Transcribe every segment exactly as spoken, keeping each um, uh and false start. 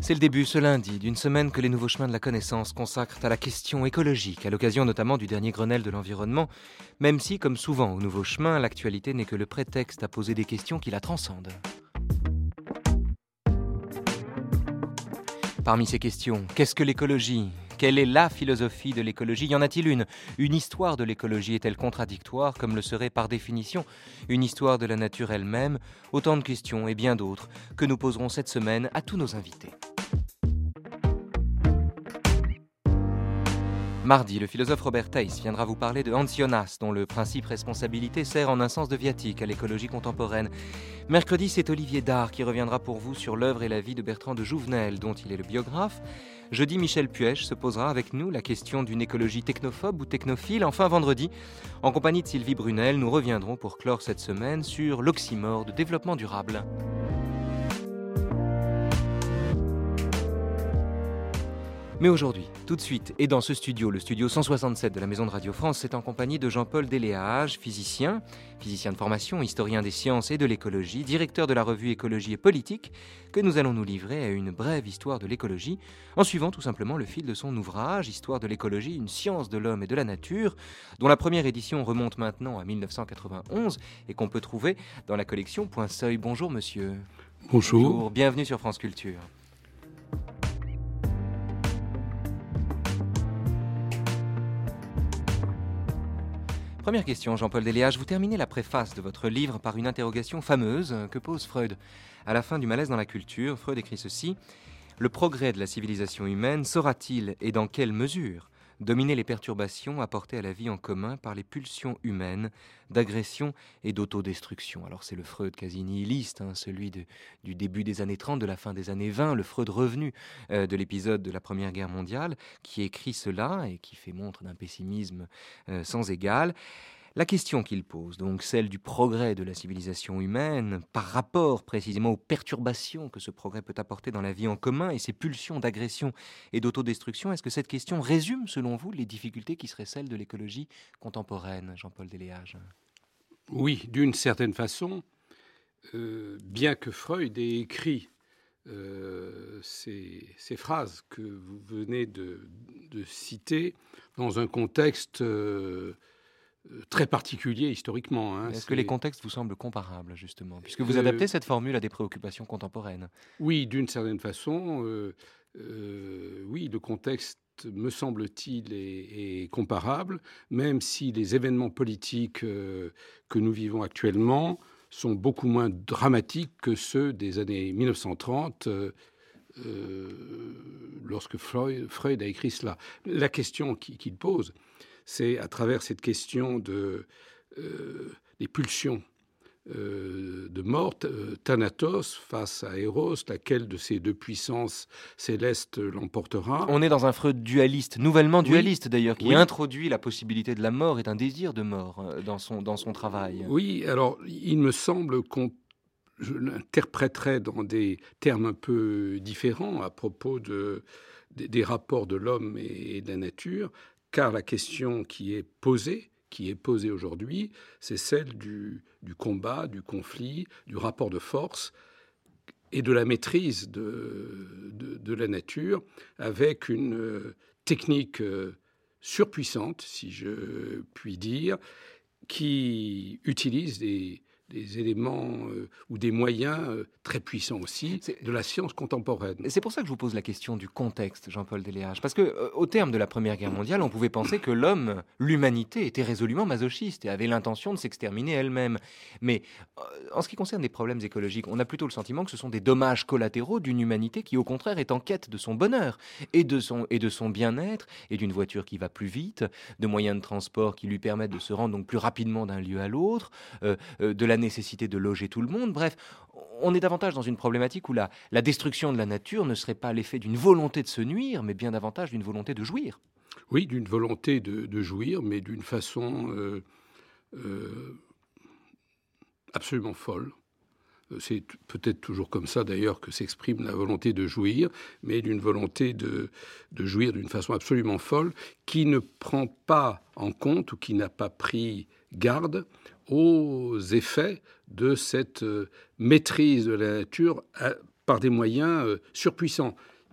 C'est le début ce lundi d'une semaine que les Nouveaux Chemins de la Connaissance consacrent à la question écologique, à l'occasion notamment du dernier Grenelle de l'environnement, même si, comme souvent aux Nouveaux Chemins, l'actualité n'est que le prétexte à poser des questions qui la transcendent. Parmi ces questions, qu'est-ce que l'écologie ? Quelle est la philosophie de l'écologie ? Y en a-t-il une ? Une histoire de l'écologie est-elle contradictoire, comme le serait par définition une histoire de la nature elle-même ? Autant de questions et bien d'autres que nous poserons cette semaine à tous nos invités. Mardi, le philosophe Robert Theiss viendra vous parler de Hans Jonas, dont le principe responsabilité sert en un sens de viatique à l'écologie contemporaine. Mercredi, c'est Olivier Dard qui reviendra pour vous sur l'œuvre et la vie de Bertrand de Jouvenel, dont il est le biographe. Jeudi, Michel Puech se posera avec nous la question d'une écologie technophobe ou technophile. Enfin, vendredi, en compagnie de Sylvie Brunel, nous reviendrons pour clore cette semaine sur l'oxymore de développement durable. Mais aujourd'hui, tout de suite, et dans ce studio, le studio cent soixante-sept de la Maison de Radio France, c'est en compagnie de Jean-Paul Deléage, physicien, physicien de formation, historien des sciences et de l'écologie, directeur de la revue Écologie et Politique, que nous allons nous livrer à une brève histoire de l'écologie, en suivant tout simplement le fil de son ouvrage, Histoire de l'écologie, une science de l'homme et de la nature, dont la première édition remonte maintenant à dix-neuf cent quatre-vingt-onze et qu'on peut trouver dans la collection Point Seuil. Bonjour monsieur. Bonjour. Bonjour, bienvenue sur France Culture. Première question, Jean-Paul Deléage. Vous terminez la préface de votre livre par une interrogation fameuse que pose Freud. À la fin du Malaise dans la culture, Freud écrit ceci : « Le progrès de la civilisation humaine saura-t-il, et dans quelle mesure, dominer les perturbations apportées à la vie en commun par les pulsions humaines d'agression et d'autodestruction ?» Alors c'est le Freud quasi nihiliste, hein, celui de, du début des années trente, de la fin des années vingt, le Freud revenu euh, de l'épisode de la Première Guerre mondiale, qui écrit cela et qui fait montre d'un pessimisme euh, sans égal. La question qu'il pose, donc celle du progrès de la civilisation humaine, par rapport précisément aux perturbations que ce progrès peut apporter dans la vie en commun et ses pulsions d'agression et d'autodestruction, est-ce que cette question résume, selon vous, les difficultés qui seraient celles de l'écologie contemporaine, Jean-Paul Deléage ? Oui, d'une certaine façon, euh, bien que Freud ait écrit euh, ces, ces phrases que vous venez de, de citer dans un contexte euh, très particulier historiquement. Hein. Est-ce C'est... que les contextes vous semblent comparables, justement, puisque vous adaptez euh... cette formule à des préoccupations contemporaines ? Oui, d'une certaine façon, euh, euh, oui, le contexte, me semble-t-il, est, est comparable, même si les événements politiques euh, que nous vivons actuellement sont beaucoup moins dramatiques que ceux des années mille neuf cent trente, euh, euh, lorsque Freud, Freud a écrit cela. La question qu'il pose, c'est à travers cette question de, euh, des pulsions euh, de mort, euh, Thanatos face à Eros, laquelle de ces deux puissances célestes l'emportera. On est dans un Freud dualiste, nouvellement dualiste oui. d'ailleurs, qui oui. introduit la possibilité de la mort et d'un désir de mort euh, dans, son, dans son travail. Oui, alors il me semble qu'on je l'interpréterais dans des termes un peu différents à propos de, des, des rapports de l'homme et, et de la nature, car la question qui est posée, qui est posée aujourd'hui, c'est celle du, du combat, du conflit, du rapport de force et de la maîtrise de, de, de la nature avec une technique surpuissante, si je puis dire, qui utilise des, des éléments euh, ou des moyens euh, très puissants aussi c'est, de la science contemporaine. C'est pour ça que je vous pose la question du contexte, Jean-Paul Deléage. Parce que euh, au terme de la Première Guerre mondiale, on pouvait penser que l'homme, l'humanité, était résolument masochiste et avait l'intention de s'exterminer elle-même. Mais euh, en ce qui concerne les problèmes écologiques, on a plutôt le sentiment que ce sont des dommages collatéraux d'une humanité qui, au contraire, est en quête de son bonheur et de son, et de son bien-être, et d'une voiture qui va plus vite, de moyens de transport qui lui permettent de se rendre donc plus rapidement d'un lieu à l'autre, euh, euh, de la nécessité de loger tout le monde. Bref, on est davantage dans une problématique où la, la destruction de la nature ne serait pas l'effet d'une volonté de se nuire, mais bien davantage d'une volonté de jouir. Oui, d'une volonté de, de jouir, mais d'une façon euh, euh, absolument folle. C'est peut-être toujours comme ça, d'ailleurs, que s'exprime la volonté de jouir, mais d'une volonté de, de jouir d'une façon absolument folle, qui ne prend pas en compte ou qui n'a pas pris garde aux effets de cette euh, maîtrise de la nature à, par des moyens euh, surpuissants.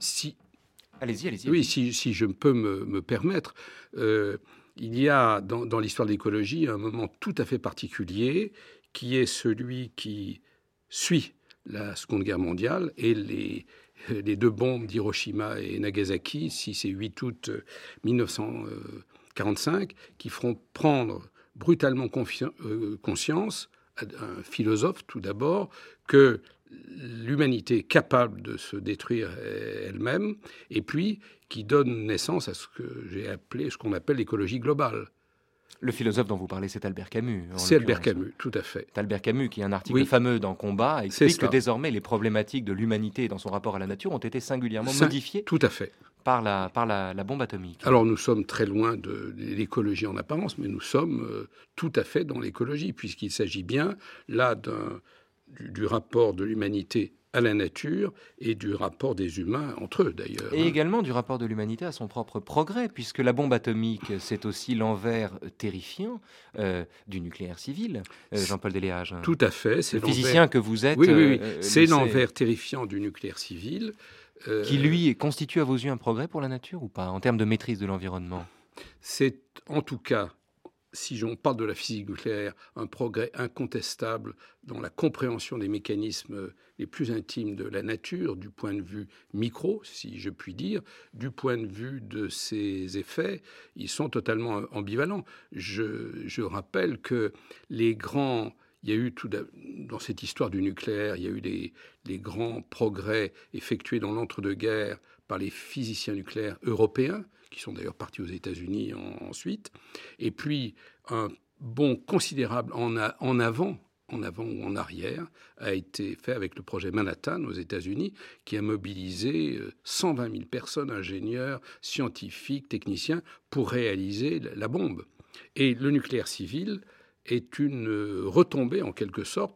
Si, allez-y, allez-y. Oui, si, si je peux me, me permettre, euh, il y a dans, dans l'histoire de l'écologie un moment tout à fait particulier qui est celui qui suit la Seconde Guerre mondiale et les, les deux bombes d'Hiroshima et Nagasaki, six et huit août mille neuf cent quarante-cinq, qui feront prendre brutalement confi- euh, conscience à un philosophe tout d'abord que l'humanité est capable de se détruire elle-même, et puis qui donne naissance à ce que j'ai appelé, ce qu'on appelle l'écologie globale. Le philosophe dont vous parlez, c'est Albert Camus. C'est Albert Camus, tout à fait. C'est Albert Camus qui a un article oui. fameux dans Combat, explique que désormais les problématiques de l'humanité dans son rapport à la nature ont été singulièrement Ça, modifiées tout à fait. par, la, par la, la bombe atomique. Alors nous sommes très loin de l'écologie en apparence, mais nous sommes euh, tout à fait dans l'écologie, puisqu'il s'agit bien là d'un, du, du rapport de l'humanité à la nature et du rapport des humains entre eux d'ailleurs. Et hein. également du rapport de l'humanité à son propre progrès, puisque la bombe atomique, c'est aussi l'envers terrifiant euh, du nucléaire civil, euh, Jean-Paul Deléage. Tout à fait. C'est le physicien que vous êtes. Oui, oui, oui. Euh, c'est l'envers terrifiant du nucléaire civil. Euh... Qui, lui, constitue à vos yeux un progrès pour la nature ou pas, en termes de maîtrise de l'environnement ? C'est en tout cas, si on parle de la physique nucléaire, un progrès incontestable dans la compréhension des mécanismes les plus intimes de la nature, du point de vue micro, si je puis dire, du point de vue de ses effets, ils sont totalement ambivalents. Je, je rappelle que les grands... Il y a eu tout dans cette histoire du nucléaire, il y a eu les, les grands progrès effectués dans l'entre-deux-guerres par les physiciens nucléaires européens, qui sont d'ailleurs partis aux États-Unis en, ensuite, et puis un bond considérable en, a, en avant, en avant ou en arrière, a été fait avec le projet Manhattan aux États-Unis, qui a mobilisé cent vingt mille personnes, ingénieurs, scientifiques, techniciens, pour réaliser la bombe. Et le nucléaire civil est une retombée, en quelque sorte,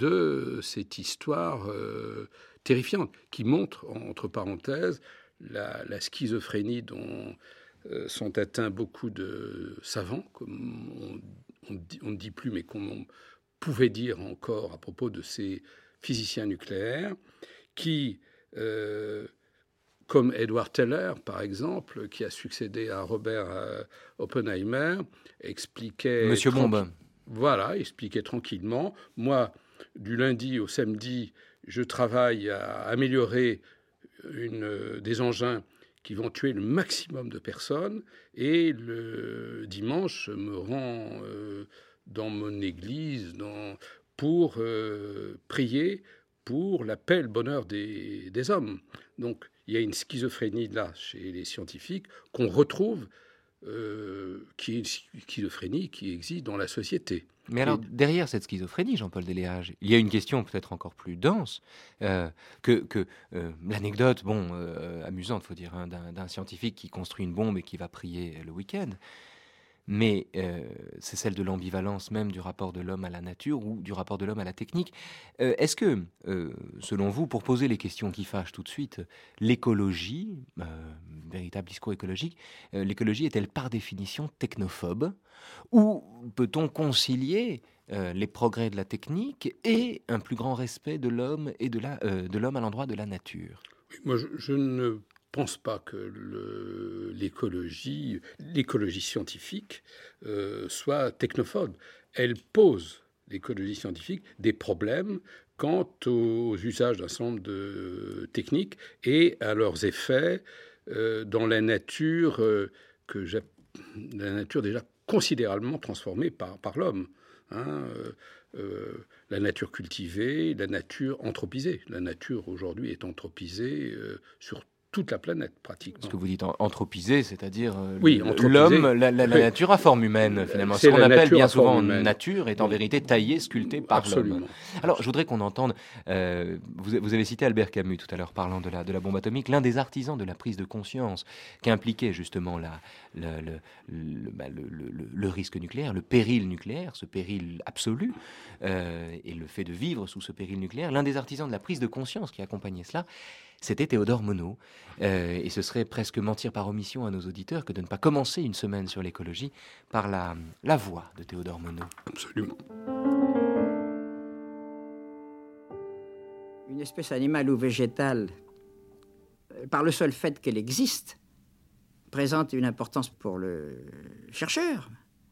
de cette histoire euh, terrifiante, qui montre, entre parenthèses, la, la schizophrénie dont euh, sont atteints beaucoup de savants, comme on, on ne dit plus, mais qu'on pouvait dire encore à propos de ces physiciens nucléaires, qui, euh, comme Edward Teller, par exemple, qui a succédé à Robert euh, Oppenheimer, expliquait... Monsieur Bombe. Voilà, expliquait tranquillement. Moi, du lundi au samedi, je travaille à améliorer une, des engins qui vont tuer le maximum de personnes. Et le dimanche, je me rends euh, dans mon église dans, pour euh, prier pour la paix et le bonheur des, des hommes. Donc, il y a une schizophrénie là chez les scientifiques qu'on retrouve, euh, qui est une schizophrénie qui existe dans la société. Mais alors, derrière cette schizophrénie, Jean-Paul Deléage, il y a une question peut-être encore plus dense euh, que, que euh, l'anecdote, bon, euh, amusante, faut dire, hein, d'un, d'un scientifique qui construit une bombe et qui va prier le week-end. Mais euh, c'est celle de l'ambivalence même du rapport de l'homme à la nature ou du rapport de l'homme à la technique. Euh, est-ce que, euh, selon vous, pour poser les questions qui fâchent tout de suite, l'écologie, euh, véritable discours écologique, euh, l'écologie est-elle par définition technophobe ? Ou peut-on concilier euh, les progrès de la technique et un plus grand respect de l'homme et de, la, euh, de l'homme à l'endroit de la nature ? Moi, je, je ne pense pas que le, l'écologie, l'écologie scientifique euh, soit technophobe. Elle pose, l'écologie scientifique, des problèmes quant aux usages d'un certain nombre de techniques et à leurs effets euh, dans la nature, euh, que j'ai, la nature déjà considérablement transformée par, par l'homme. Hein, euh, euh, la nature cultivée, la nature anthropisée. La nature aujourd'hui est anthropisée euh, sur toute la planète, pratiquement. Ce que vous dites anthropisé, c'est-à-dire euh, oui, l'homme, la, la, la nature à forme humaine, finalement. Ce qu'on appelle bien souvent nature est en oui. vérité taillée, sculptée par Absolument. l'homme. Alors, je voudrais qu'on entende, euh, vous, vous avez cité Albert Camus tout à l'heure, parlant de la, de la bombe atomique, l'un des artisans de la prise de conscience qui impliquait justement la, la, le, le, bah, le, le, le risque nucléaire, le péril nucléaire, ce péril absolu, euh, et le fait de vivre sous ce péril nucléaire. L'un des artisans de la prise de conscience qui accompagnait cela, c'était Théodore Monod. Euh, et ce serait presque mentir par omission à nos auditeurs que de ne pas commencer une semaine sur l'écologie par la, la voix de Théodore Monod. Absolument. Une espèce animale ou végétale par le seul fait qu'elle existe, présente une importance pour le chercheur.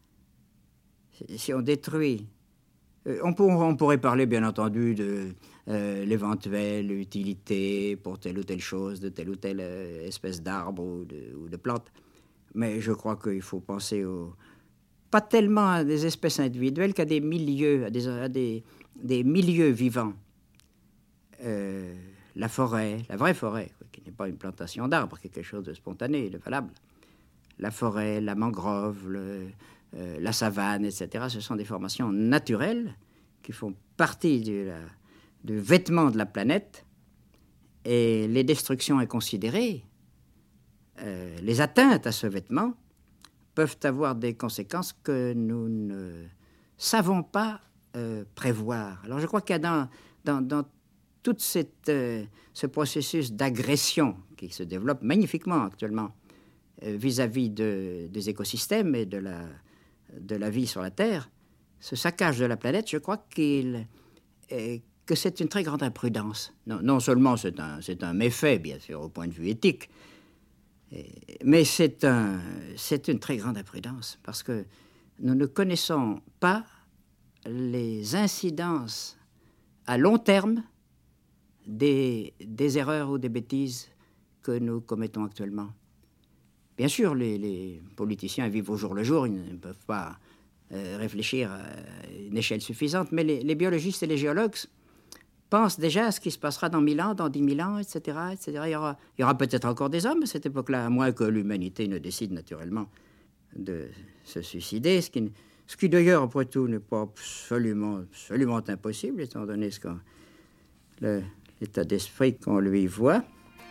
Si on détruit... On, pour, on pourrait parler, bien entendu, de euh, l'éventuelle utilité pour telle ou telle chose, de telle ou telle euh, espèce d'arbre ou de, ou de plante. Mais je crois qu'il faut penser au, pas tellement à des espèces individuelles qu'à des milieux, à des, à des, des milieux vivants. Euh, la forêt, la vraie forêt, qui n'est pas une plantation d'arbres, qui est quelque chose de spontané, de valable. La forêt, la mangrove, le... Euh, la savane, et cetera, ce sont des formations naturelles qui font partie du, la, du vêtement de la planète, et les destructions inconsidérées, euh, les atteintes à ce vêtement, peuvent avoir des conséquences que nous ne savons pas euh, prévoir. Alors je crois qu'il y a dans, dans, dans tout cette, euh, ce processus d'agression qui se développe magnifiquement actuellement euh, vis-à-vis de, des écosystèmes et de la de la vie sur la Terre, ce saccage de la planète, je crois qu'il, euh, que c'est une très grande imprudence. Non, non seulement c'est un, c'est un méfait, bien sûr, au point de vue éthique, et, mais c'est, un, c'est une très grande imprudence, parce que nous ne connaissons pas les incidences à long terme des, des erreurs ou des bêtises que nous commettons actuellement. Bien sûr, les, les politiciens vivent au jour le jour, ils ne peuvent pas euh, réfléchir à une échelle suffisante, mais les, les biologistes et les géologues pensent déjà à ce qui se passera dans mille ans, dans dix mille ans, et cetera, et cetera. Il y aura, il y aura peut-être encore des hommes à cette époque-là, à moins que l'humanité ne décide naturellement de se suicider, ce qui, ce qui d'ailleurs, après tout, n'est pas absolument, absolument impossible, étant donné ce qu'on, le, l'état d'esprit qu'on lui voit.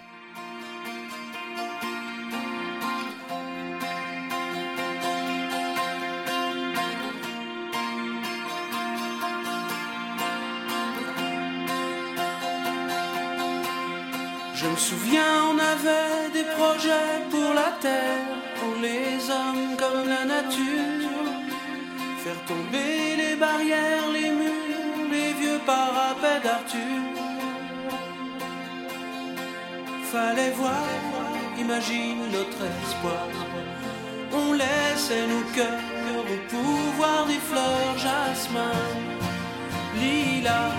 Je me souviens, on avait des projets pour la terre, pour les hommes comme la nature. Faire tomber les barrières, les murs, les vieux parapets d'Arthur. Fallait voir, imagine notre espoir. On laissait nos cœurs au pouvoir des fleurs, jasmin, lilas.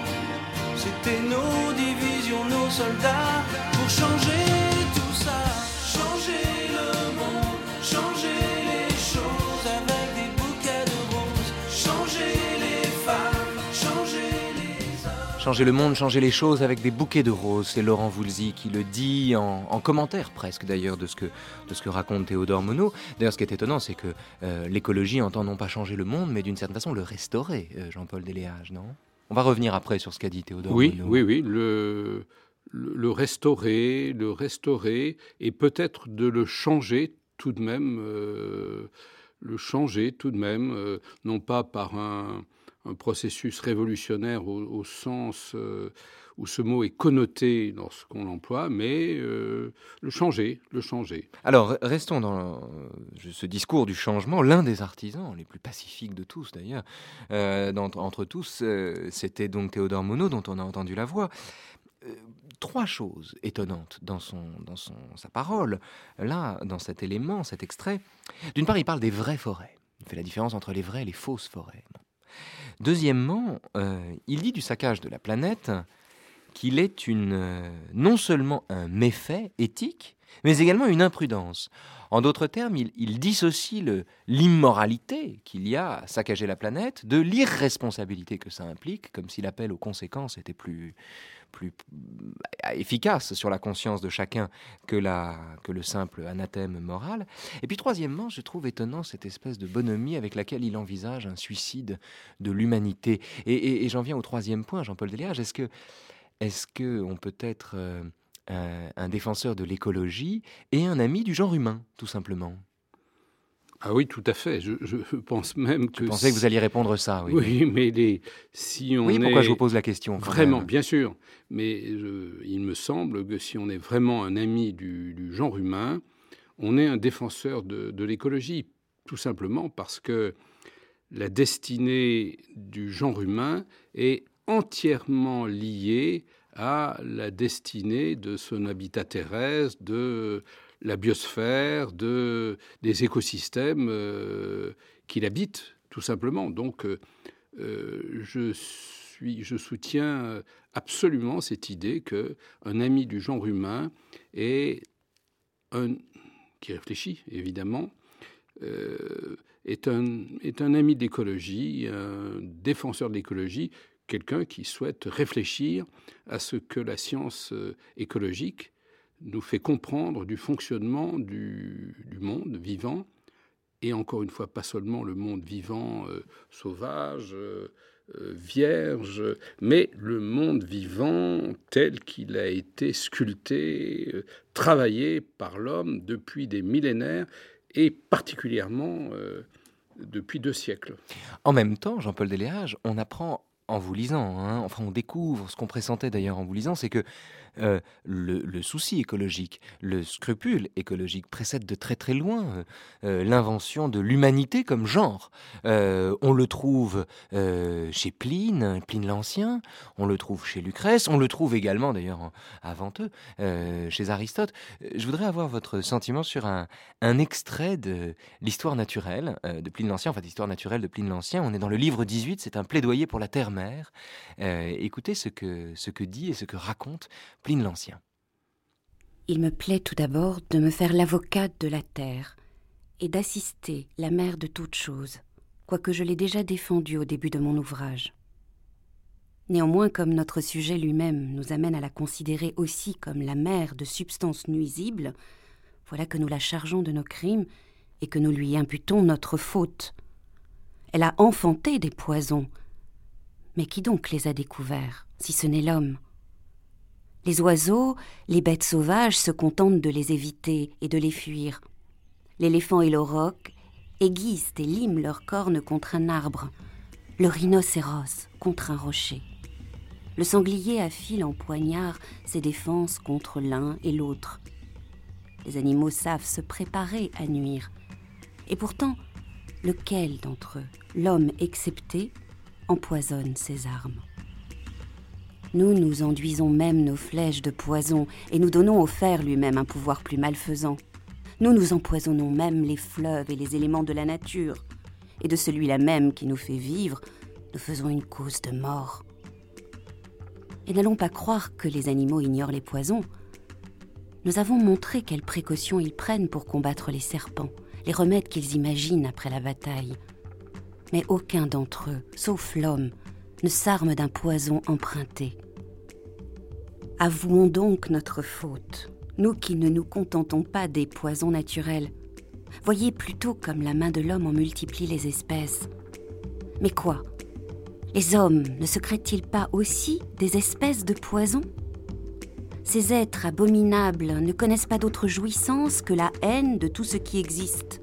C'était nos divisions, nos soldats, pour changer tout ça, changer le monde, changer les choses avec des bouquets de roses, changer les femmes, changer les hommes. Changer le monde, changer les choses avec des bouquets de roses, c'est Laurent Voulzy qui le dit en, en commentaire presque d'ailleurs de ce, que, de ce que raconte Théodore Monod. D'ailleurs ce qui est étonnant c'est que euh, l'écologie entend non pas changer le monde mais d'une certaine façon le restaurer, euh, Jean-Paul Deléage, non ? On va revenir après sur ce qu'a dit Théodore Oui, Monod. oui, oui, le, le, le restaurer, le restaurer, et peut-être de le changer tout de même, euh, le changer tout de même, euh, non pas par un, un processus révolutionnaire au, au sens euh, où ce mot est connoté lorsqu'on l'emploie, mais euh, le changer, le changer. Alors, restons dans ce discours du changement. L'un des artisans, les plus pacifiques de tous d'ailleurs, euh, d'entre, entre tous, euh, c'était donc Théodore Monod, dont on a entendu la voix. Euh, trois choses étonnantes dans, son, dans son, sa parole, là, dans cet élément, cet extrait. D'une part, il parle des vraies forêts. Il fait la différence entre les vraies et les fausses forêts. Deuxièmement, euh, il dit du saccage de la planète qu'il est une, euh, non seulement un méfait éthique, mais également une imprudence. En d'autres termes, il, il dissocie le, l'immoralité qu'il y a à saccager la planète de l'irresponsabilité que ça implique, comme si l'appel aux conséquences était plus, plus efficace sur la conscience de chacun que, la, que le simple anathème moral. Et puis troisièmement, je trouve étonnant cette espèce de bonhomie avec laquelle il envisage un suicide de l'humanité. Et, et, et j'en viens au troisième point, Jean-Paul Deléage. Est-ce que Est-ce qu'on peut être euh, un, un défenseur de l'écologie et un ami du genre humain, tout simplement ? Ah oui, tout à fait. Je, je pense même que... Je pensais si... que vous alliez répondre ça, oui. Oui, mais les, si on oui, est... pourquoi je vous pose la question ? Vraiment, même. Bien sûr. Mais je, il me semble que si on est vraiment un ami du, du genre humain, on est un défenseur de, de l'écologie, tout simplement parce que la destinée du genre humain est entièrement liée à la destinée de son habitat terrestre, de la biosphère, de, des écosystèmes euh, qu'il habite, tout simplement. Donc, euh, je, suis, je soutiens absolument cette idée qu'un ami du genre humain est un, qui réfléchit, évidemment, euh, est, un, est un ami de l'écologie, un défenseur de l'écologie, quelqu'un qui souhaite réfléchir à ce que la science écologique nous fait comprendre du fonctionnement du, du monde vivant, et encore une fois, pas seulement le monde vivant euh, sauvage, euh, euh, vierge, mais le monde vivant tel qu'il a été sculpté, euh, travaillé par l'homme depuis des millénaires, et particulièrement euh, depuis deux siècles. En même temps, Jean-Paul Deléage, on apprend en vous lisant, hein, enfin on découvre ce qu'on pressentait d'ailleurs en vous lisant, c'est que euh, le, le souci écologique, le scrupule écologique précède de très très loin euh, l'invention de l'humanité comme genre. Euh, on le trouve euh, chez Pline, Pline l'Ancien, on le trouve chez Lucrèce, on le trouve également d'ailleurs avant eux, euh, chez Aristote. Je voudrais avoir votre sentiment sur un, un extrait de l'histoire naturelle euh, de Pline l'Ancien, enfin l'histoire naturelle de Pline l'Ancien. On est dans le livre dix-huit, c'est un plaidoyer pour la terre-mère. Euh, écoutez ce que, ce que dit et ce que raconte Pline l'Ancien. Il me plaît tout d'abord de me faire l'avocate de la terre et d'assister la mère de toutes choses, quoique je l'ai déjà défendue au début de mon ouvrage. Néanmoins, comme notre sujet lui-même nous amène à la considérer aussi comme la mère de substances nuisibles, voilà que nous la chargeons de nos crimes et que nous lui imputons notre faute. Elle a enfanté des poisons, mais qui donc les a découverts, si ce n'est l'homme ? Les oiseaux, les bêtes sauvages se contentent de les éviter et de les fuir. L'éléphant et l'auroch aiguisent et liment leurs cornes contre un arbre, le rhinocéros contre un rocher. Le sanglier affile en poignard ses défenses contre l'un et l'autre. Les animaux savent se préparer à nuire. Et pourtant, lequel d'entre eux, l'homme excepté, empoisonne ses armes ? Nous nous enduisons même nos flèches de poison et nous donnons au fer lui-même un pouvoir plus malfaisant. Nous nous empoisonnons même les fleuves et les éléments de la nature. Et de celui-là même qui nous fait vivre, nous faisons une cause de mort. Et n'allons pas croire que les animaux ignorent les poisons. Nous avons montré quelles précautions ils prennent pour combattre les serpents, les remèdes qu'ils imaginent après la bataille. Mais aucun d'entre eux, sauf l'homme, ne s'arme d'un poison emprunté. Avouons donc notre faute, nous qui ne nous contentons pas des poisons naturels. Voyez plutôt comme la main de l'homme en multiplie les espèces. Mais quoi ? Les hommes ne se créent-ils pas aussi des espèces de poisons ? Ces êtres abominables ne connaissent pas d'autre jouissance que la haine de tout ce qui existe.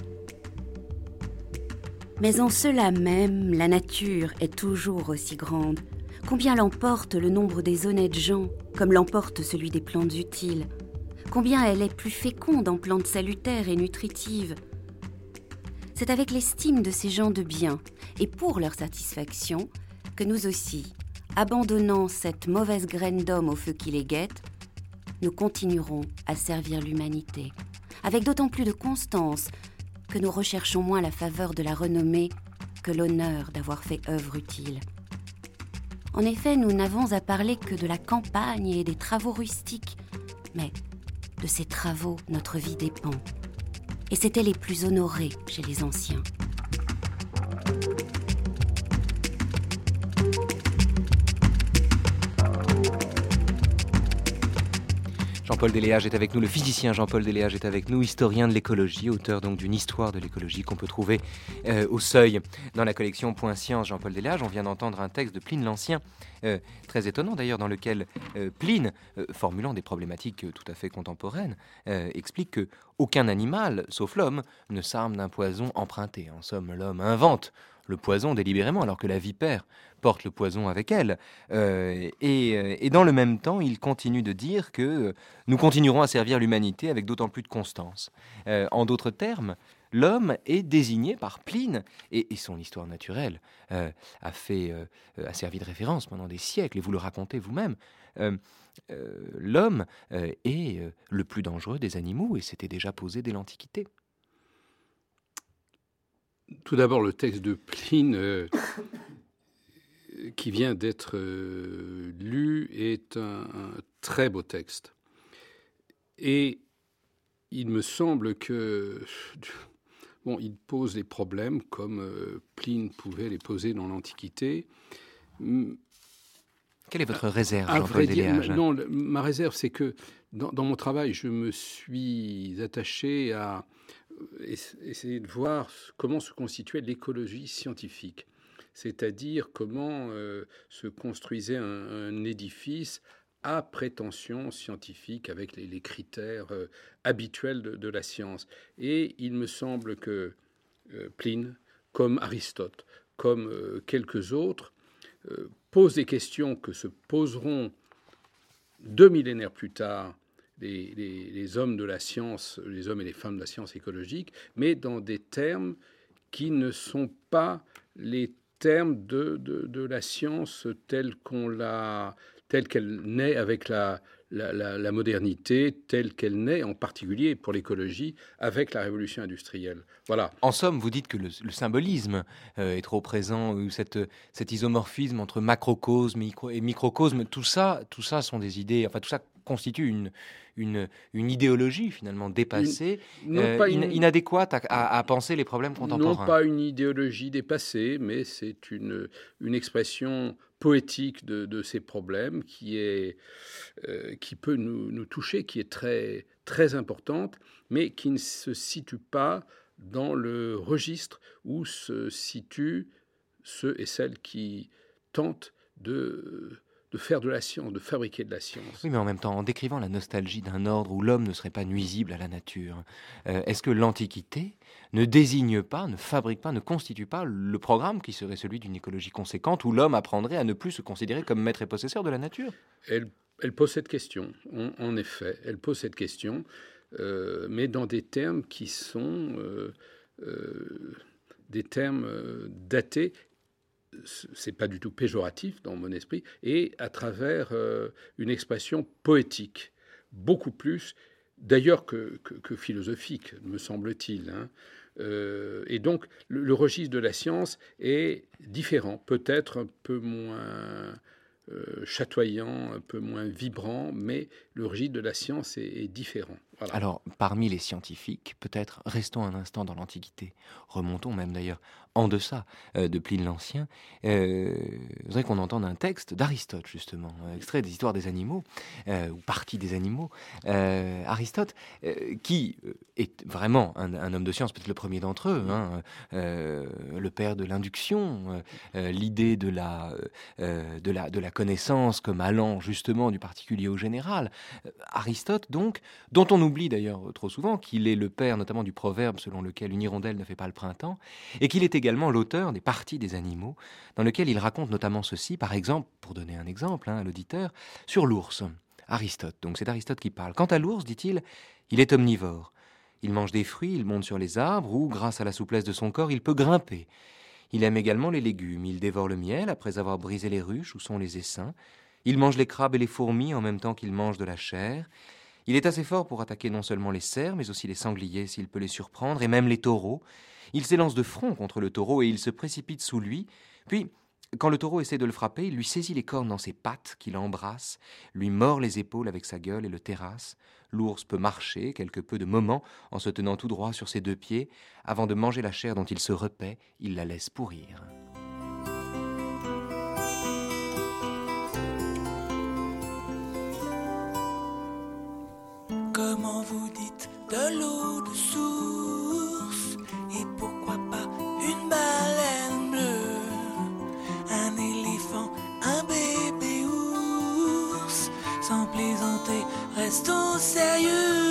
Mais en cela même, la nature est toujours aussi grande. Combien l'emporte le nombre des honnêtes gens, comme l'emporte celui des plantes utiles. Combien elle est plus féconde en plantes salutaires et nutritives. C'est avec l'estime de ces gens de bien, et pour leur satisfaction, que nous aussi, abandonnant cette mauvaise graine d'homme au feu qui les guette, nous continuerons à servir l'humanité, avec d'autant plus de constance que nous recherchons moins la faveur de la renommée que l'honneur d'avoir fait œuvre utile. En effet, nous n'avons à parler que de la campagne et des travaux rustiques, mais de ces travaux, notre vie dépend. Et c'étaient les plus honorés chez les anciens. Jean-Paul Deléage est avec nous, le physicien Jean-Paul Deléage est avec nous, historien de l'écologie, auteur donc d'une histoire de l'écologie qu'on peut trouver euh, au Seuil dans la collection Point Science Jean-Paul Deléage. On vient d'entendre un texte de Pline l'Ancien, euh, très étonnant d'ailleurs, dans lequel euh, Pline, euh, formulant des problématiques euh, tout à fait contemporaines, euh, explique que aucun animal, sauf l'homme, ne s'arme d'un poison emprunté. En somme, l'homme invente le poison délibérément, alors que la vipère porte le poison avec elle. Euh, et, et dans le même temps, il continue de dire que nous continuerons à servir l'humanité avec d'autant plus de constance. Euh, en d'autres termes, l'homme est désigné par Pline, et, et son histoire naturelle euh, a, fait, euh, a servi de référence pendant des siècles, et vous le racontez vous-même. Euh, euh, l'homme euh, est euh, le plus dangereux des animaux, et c'était déjà posé dès l'Antiquité. Tout d'abord, le texte de Pline, euh, qui vient d'être euh, lu, est un, un très beau texte. Et il me semble que, bon, il pose des problèmes comme euh, Pline pouvait les poser dans l'Antiquité. Quelle est votre réserve, à Jean-Paul dire, Deléage? Non, le, ma réserve, c'est que dans, dans mon travail, je me suis attaché à essayer de voir comment se constituait l'écologie scientifique, c'est-à-dire comment euh, se construisait un, un édifice à prétention scientifique avec les, les critères euh, habituels de, de la science. Et il me semble que euh, Pline, comme Aristote, comme euh, quelques autres, euh, pose des questions que se poseront deux millénaires plus tard Les, les, les hommes de la science, les hommes et les femmes de la science écologique, mais dans des termes qui ne sont pas les termes de, de, de la science telle qu'on l'a, telle qu'elle naît avec la, la, la, la modernité, telle qu'elle naît en particulier pour l'écologie avec la révolution industrielle. Voilà. En somme, vous dites que le, le symbolisme euh, est trop présent, ou cette, cet isomorphisme entre macrocosme micro, et microcosme, tout ça, tout ça sont des idées, enfin tout ça constitue une, une, une idéologie finalement dépassée, une, euh, pas in, une, inadéquate à, à, à penser les problèmes contemporains. Non pas une idéologie dépassée, mais c'est une, une expression poétique de, de ces problèmes qui, est, euh, qui peut nous, nous toucher, qui est très, très importante, mais qui ne se situe pas dans le registre où se situent ceux et celles qui tentent de... de faire de la science, de fabriquer de la science. Oui, mais en même temps, en décrivant la nostalgie d'un ordre où l'homme ne serait pas nuisible à la nature, euh, est-ce que l'Antiquité ne désigne pas, ne fabrique pas, ne constitue pas le programme qui serait celui d'une écologie conséquente où l'homme apprendrait à ne plus se considérer comme maître et possesseur de la nature? Elle, elle pose cette question, en, en effet, elle pose cette question, euh, mais dans des termes qui sont euh, euh, des termes euh, datés. C'est pas du tout péjoratif dans mon esprit, et à travers euh, une expression poétique, beaucoup plus, d'ailleurs, que, que, que philosophique, me semble-t-il. Hein. Euh, et donc, le, le registre de la science est différent, peut-être un peu moins euh, chatoyant, un peu moins vibrant, mais le registre de la science est, est différent. Voilà. Alors, parmi les scientifiques, peut-être restons un instant dans l'Antiquité, remontons même d'ailleurs en deçà euh, de Pline l'Ancien. Euh, je voudrais qu'on entende un texte d'Aristote, justement, extrait des Histoires des animaux, euh, ou partie des animaux. Euh, Aristote, euh, qui est vraiment un, un homme de science, peut-être le premier d'entre eux, hein, euh, le père de l'induction, euh, l'idée de la, euh, de, la, de la connaissance comme allant justement du particulier au général. Aristote, donc, dont on oublie d'ailleurs trop souvent qu'il est le père notamment du proverbe selon lequel une hirondelle ne fait pas le printemps, et qu'il est également l'auteur des Parties des animaux, dans lequel il raconte notamment ceci, par exemple, pour donner un exemple hein, à l'auditeur, sur l'ours. Aristote, donc c'est Aristote qui parle. Quant à l'ours, dit-il, il est omnivore. Il mange des fruits, il monte sur les arbres, où, grâce à la souplesse de son corps, il peut grimper. Il aime également les légumes, il dévore le miel après avoir brisé les ruches où sont les essaims. Il mange les crabes et les fourmis en même temps qu'il mange de la chair. Il est assez fort pour attaquer non seulement les cerfs, mais aussi les sangliers s'il peut les surprendre, et même les taureaux. Il s'élance de front contre le taureau et il se précipite sous lui. Puis, quand le taureau essaie de le frapper, il lui saisit les cornes dans ses pattes, qu'il embrasse, lui mord les épaules avec sa gueule et le terrasse. L'ours peut marcher quelque peu de moments en se tenant tout droit sur ses deux pieds. Avant de manger la chair dont il se repaît, il la laisse pourrir. Comment vous dites de l'eau de source? Et pourquoi pas une baleine bleue? Un éléphant, un bébé ours? Sans plaisanter, restons sérieux.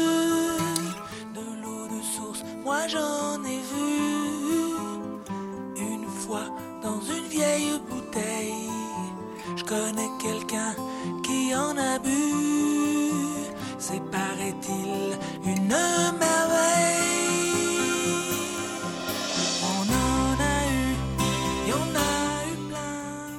De l'eau de source, moi j'en ai vu une fois dans une vieille bouteille. Je connais quelqu'un qui en a bu. C'est, paraît-il, une merveille.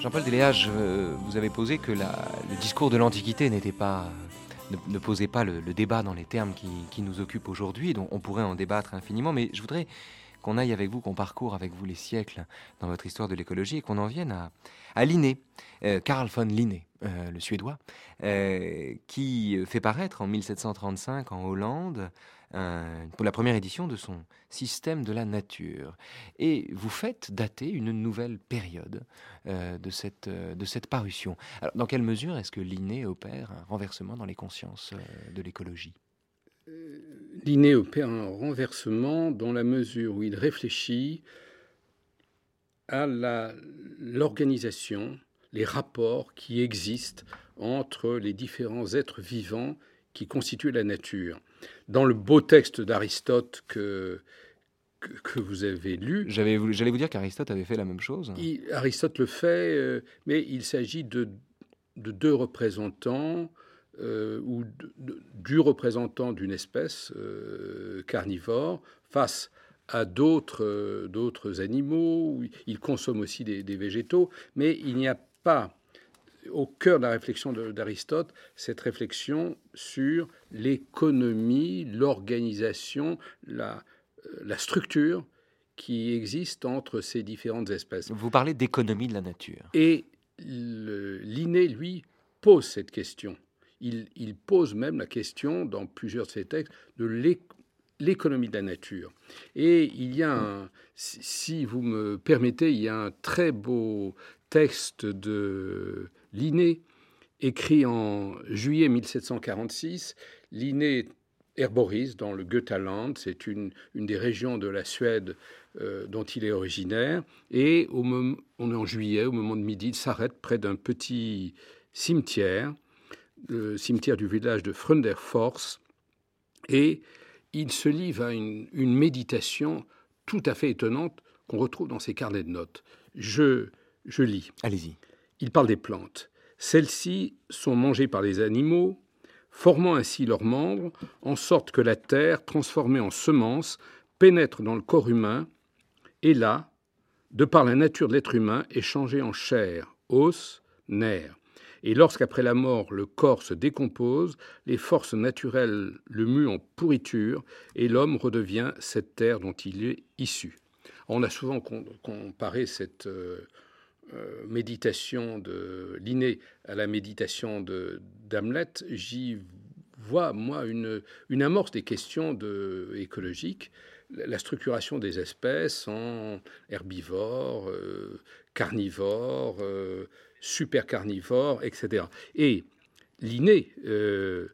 Jean-Paul Deléage, euh, vous avez posé que la, le discours de l'Antiquité n'était pas, ne, ne posait pas le, le débat dans les termes qui, qui nous occupent aujourd'hui, dont on pourrait en débattre infiniment, mais je voudrais qu'on aille avec vous, qu'on parcourt avec vous les siècles dans votre histoire de l'écologie et qu'on en vienne à, à Linné, euh, Carl von Linné, euh, le Suédois, euh, qui fait paraître en mille sept cent trente-cinq en Hollande un, pour la première édition de son système de la nature. Et vous faites dater une nouvelle période euh, de, cette, euh, de cette parution. Alors, dans quelle mesure est-ce que Linné opère un renversement dans les consciences euh, de l'écologie ? Linné opère un renversement dans la mesure où il réfléchit à la, l'organisation, les rapports qui existent entre les différents êtres vivants qui constituent la nature. Dans le beau texte d'Aristote que, que, que vous avez lu... J'avais, j'allais vous dire qu'Aristote avait fait la même chose. Il, Aristote le fait, euh, mais il s'agit de, de deux représentants... Euh, ou de, de, du représentant d'une espèce euh, carnivore face à d'autres, euh, d'autres animaux. Il consomme aussi des, des végétaux, mais il n'y a pas au cœur de la réflexion de, d'Aristote cette réflexion sur l'économie, l'organisation, la, la structure qui existe entre ces différentes espèces. Vous parlez d'économie de la nature. Et le, Linné, lui, pose cette question. Il, il pose même la question, dans plusieurs de ses textes, de l'é, l'économie de la nature. Et il y a un, si vous me permettez, il y a un très beau texte de Linné, écrit en juillet mille sept cent quarante-six. Linné herboriste dans le Götaland, c'est une, une des régions de la Suède euh, dont il est originaire. Et au moment, on est en juillet, au moment de midi, il s'arrête près d'un petit cimetière, le cimetière du village de Frönderfors, et il se livre à une, une méditation tout à fait étonnante qu'on retrouve dans ses carnets de notes. Je, je lis. Allez-y. Il parle des plantes. Celles-ci sont mangées par les animaux, formant ainsi leurs membres, en sorte que la terre, transformée en semence, pénètre dans le corps humain, et là, de par la nature de l'être humain, est changée en chair, os, nerfs. Et lorsqu'après la mort, le corps se décompose, les forces naturelles le muent en pourriture et l'homme redevient cette terre dont il est issu. On a souvent comparé cette euh, euh, méditation de Linné à la méditation de, d'Hamlet. J'y vois, moi, une, une amorce des questions de, écologiques, la structuration des espèces en herbivores, euh, carnivores, euh, super carnivore, et cetera. Et Linné euh,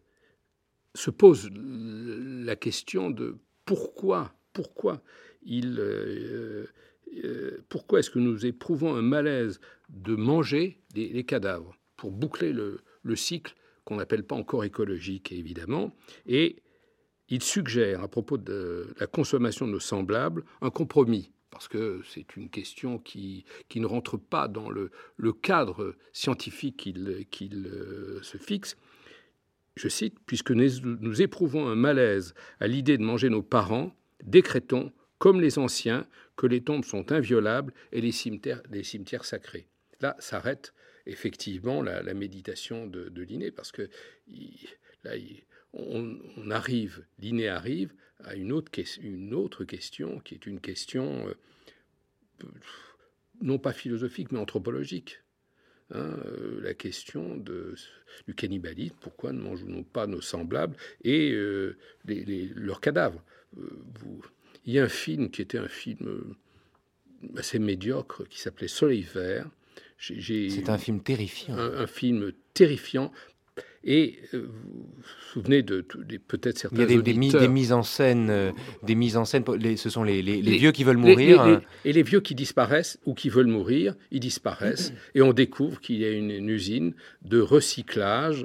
se pose la question de pourquoi, pourquoi, il, euh, euh, pourquoi est-ce que nous éprouvons un malaise de manger les, les cadavres pour boucler le, le cycle qu'on n'appelle pas encore écologique, évidemment. Et il suggère, à propos de la consommation de nos semblables, un compromis. Parce que c'est une question qui, qui ne rentre pas dans le, le cadre scientifique qu'il, qu'il euh, se fixe. Je cite, « Puisque nous, nous éprouvons un malaise à l'idée de manger nos parents, décrétons, comme les anciens, que les tombes sont inviolables et les cimetières, les cimetières sacrés. » Là s'arrête effectivement la, la méditation de, de Linné, parce que il, là, il, on, on arrive, Linné arrive à une autre, une autre question, qui est une question euh, non pas philosophique, mais anthropologique. Hein, euh, la question de, du cannibalisme, pourquoi ne mangeons-nous pas nos semblables et euh, les, les, leurs cadavres. Euh, vous, il y a un film qui était un film assez médiocre, qui s'appelait Soleil vert. J'ai, j'ai C'est un film terrifiant. Un, un film terrifiant. Et euh, vous vous souvenez de, de, de peut-être certains Il y a des, auditeurs... des, mis, des mises en scène, euh, des mises en scène. Les, ce sont les, les, les, les vieux qui veulent les, mourir. Les, les, et les vieux qui disparaissent ou qui veulent mourir, ils disparaissent. Et on découvre qu'il y a une, une usine de recyclage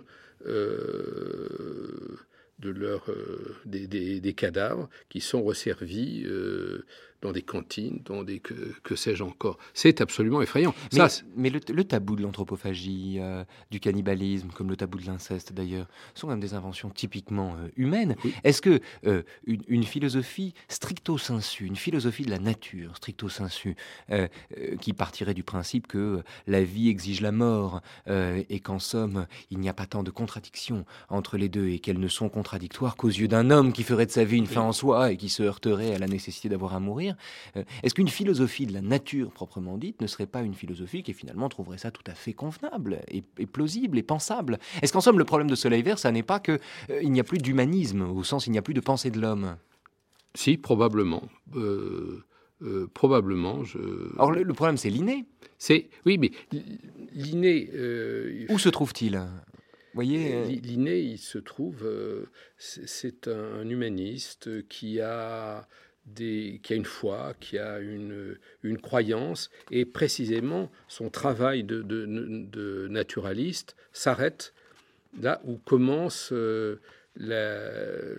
euh, de leur, euh, des, des, des cadavres qui sont resservis euh, dans des cantines, dans des que, que sais-je encore. C'est absolument effrayant. Mais, Ça, c'est... mais le, le tabou de l'anthropophagie, euh, du cannibalisme, comme le tabou de l'inceste d'ailleurs, sont quand même des inventions typiquement euh, humaines. Oui. Est-ce que euh, une, une philosophie stricto sensu, une philosophie de la nature stricto sensu, euh, euh, qui partirait du principe que la vie exige la mort euh, et qu'en somme il n'y a pas tant de contradictions entre les deux et qu'elles ne sont contradictoires qu'aux yeux d'un homme qui ferait de sa vie une fin en soi et qui se heurterait à la nécessité d'avoir à mourir, euh, est-ce qu'une philosophie de la nature proprement dite ne serait pas une philosophie qui finalement trouverait ça tout à fait convenable et, et plausible et pensable? Est-ce qu'en somme le problème de Soleil Vert, ça n'est pas qu'il euh, n'y a plus d'humanisme, au sens il n'y a plus de pensée de l'homme? Si, probablement. Euh, euh, probablement. Je... Or le, le problème c'est l'inné. C'est, oui, mais l'inné... Euh, Où se trouve-t-il? Voyez, euh... L'inné, il se trouve... Euh, c'est, c'est un, un humaniste qui a... Des, qui a une foi, qui a une, une croyance, et précisément son travail de, de, de naturaliste s'arrête là où commence euh, la,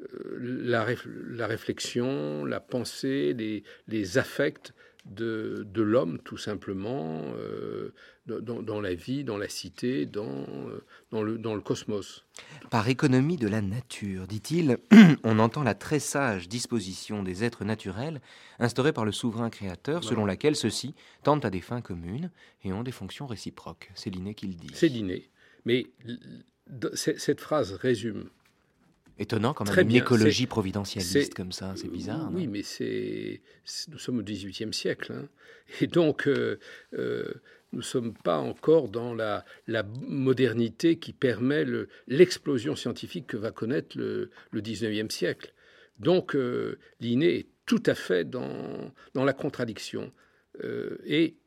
la, la réflexion, la pensée, les, les affects de, de l'homme, tout simplement, euh, dans, dans la vie, dans la cité, dans, dans, le, dans le cosmos. Par économie de la nature, dit-il, on entend la très sage disposition des êtres naturels instaurée par le souverain créateur, selon voilà. laquelle ceux-ci tendent à des fins communes et ont des fonctions réciproques. C'est Linné qui le dit. C'est Linné. Mais cette phrase résume. Étonnant quand même, Très une bien. écologie c'est, providentialiste c'est, comme ça, c'est bizarre. Oui, non mais c'est, c'est, nous sommes au dix-huitième siècle. Hein, et donc, euh, euh, nous ne sommes pas encore dans la, la modernité qui permet le, l'explosion scientifique que va connaître le, le dix-neuvième siècle. Donc, euh, Linné est tout à fait dans, dans la contradiction. Euh, et